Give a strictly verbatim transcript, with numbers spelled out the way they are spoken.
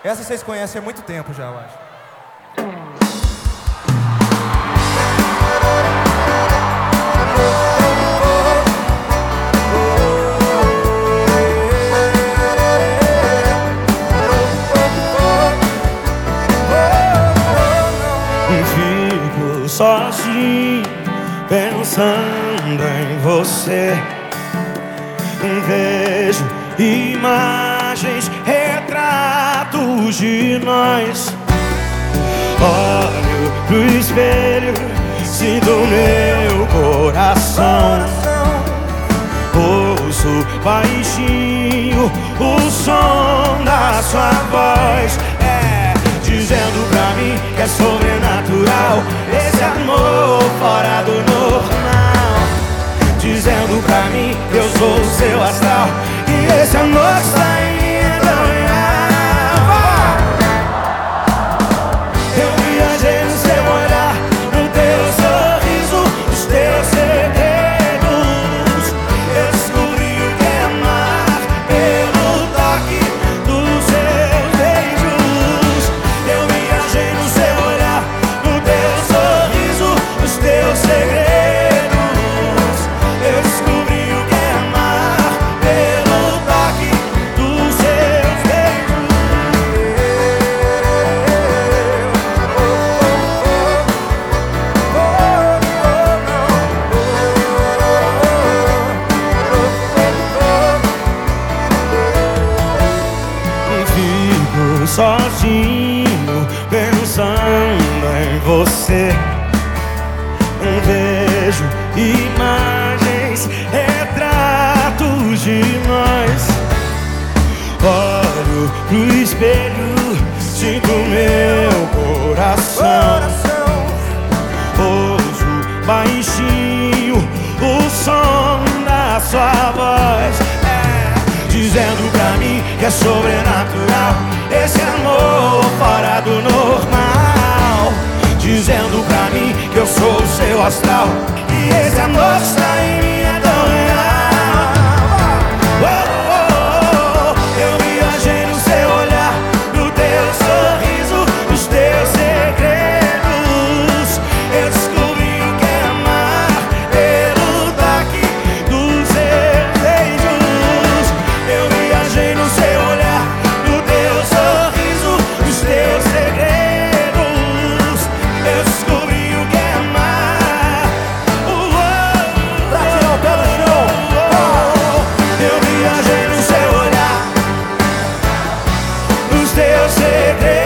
Essa vocês conhecem há muito tempo já, eu acho. Fico sozinho pensando em você. Vejo imagens, retratos de nós. Olho pro espelho, sinto meu coração. Ouço baixinho o som da sua voz, é, dizendo pra mim que é sobrenatural esse amor fora do normal. Dizendo pra mim que eu sou o seu astral e esse amor está em mim é tão real. Eu viajei no seu olhar, no teu sorriso, nos teus segredos. Eu descobri o que é amar pelo toque dos seus beijos. Eu viajei no seu olhar, no teu sorriso, nos teus segredos. Eu descobri o que é amar pelo toque dos seus beijos. Fico sozinho pensando em você. Vejo imagens, retratos de nós. Olho pro espelho, sinto meu coração. Ouço baixinho o som da sua voz, é, dizendo pra mim que é sobrenatural esse amor fora do normal. Dizendo pra mim que eu sou o seu astral e esse amor que está em mim é tão real. Oh, oh, oh. Eu viajei no seu olhar, no teu sorriso, nos teus segredos. Eu descobri o que é amar pelo toque dos seus beijos. Eu viajei no seu olhar, no teu sorriso, nos teus segredos. Eu descobri o que é amar. Uh, oh, Pra tirar o pé do chão. oh. Eu viajei no seu olhar, nos teus segredos.